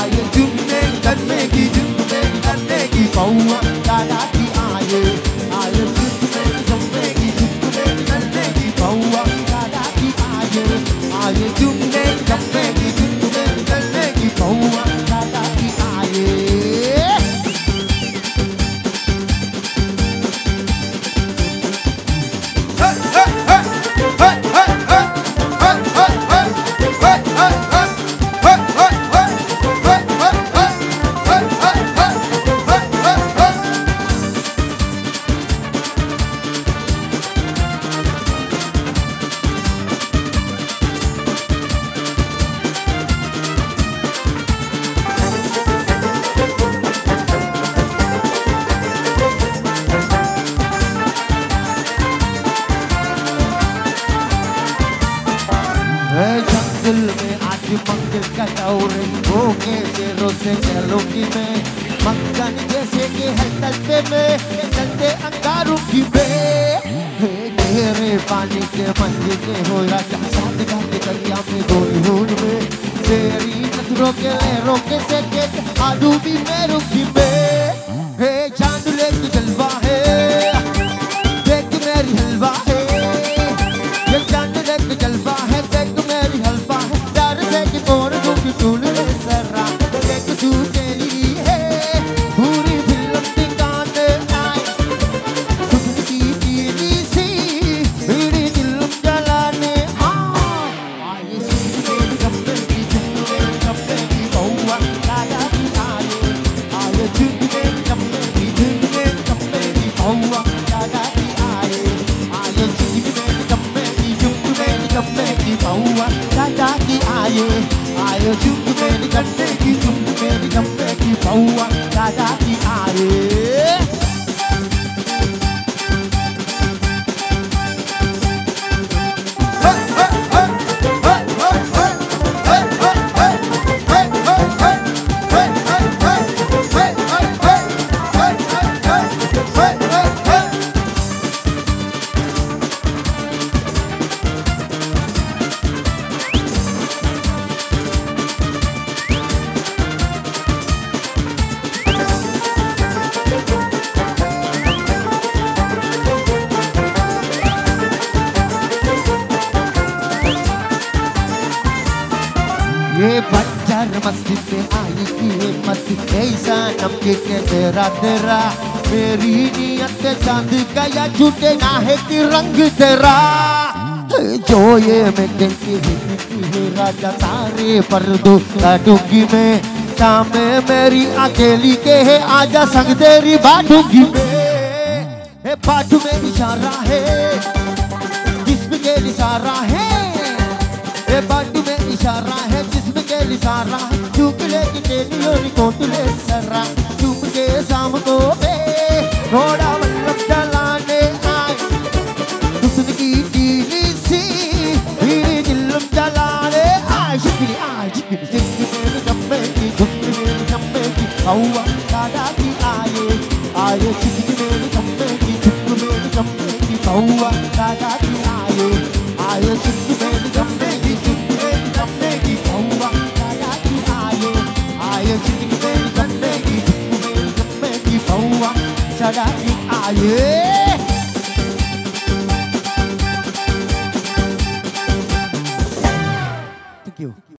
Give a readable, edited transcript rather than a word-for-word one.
आए चुनने करने की जुम्मे करने की पौआ दादा की आए चुनने जुम्मे की जुम्मे करने की पौआ दादा की आए चुनने करने की जुम्मे करने की पौआ दादा की आए दिल में आज मंदिर का दौर हो के शेरों से चलो कि मैं मक्खन जैसे के है तलते में चलते अंगारों की तेरे पानी के मंदिर के हो राजा साथ गाते दरिया में गोरी होड़ में तेरी नजरों के लहरों के से के आलू भी मेरों की चांद ले तू जलवा है देख मेरी हलवा है ये चांद ले तू जलवा है देख मेरी हलवा है प्यार से कि कौन दूंगी तूने सरा देख तू तेरी है पूरी फिल्म दिखाने आई खुद की पीली सी मेरी दिल जलाने आए मेरी कपड़े की पौआ दादा की आए चुन मेरी कपड़े की पौआ दादा की आए चुन मेरी कपड़े की पौआ दादा की आए चुन मेरी कपड़े की पौआ दादा की आए ये बच्चर मस्ती पे आई की हिम्मत ऐसा नमके के तेरा मेरी नियत चांद का या झूठे ना है कि रंग तेरा जो ये मैं कहती है राजा तारे पर्दों का डूंगी में सामने मेरी अकेली के है आजा संग तेरी बाटूंगी में बाटू में इशारा है जिसमें के इशारा है बाटू में इशारा है जिसमें के इशारा चूक लेके तेरी और कोटले सरा चूक के शाम को घोड़ा वल्लभ चलाने आए हुस्न की टीली सी मेरी दिल जलाने आए शिकली मेरे कम्बे की पौआ दादा की आए शिकली मेरे कम्बे की पौआ दादा की आए शिकली मेरे कम्बे की पौआ दादा की आए शिकली मेरे कम्बे की पौआ दादा की आए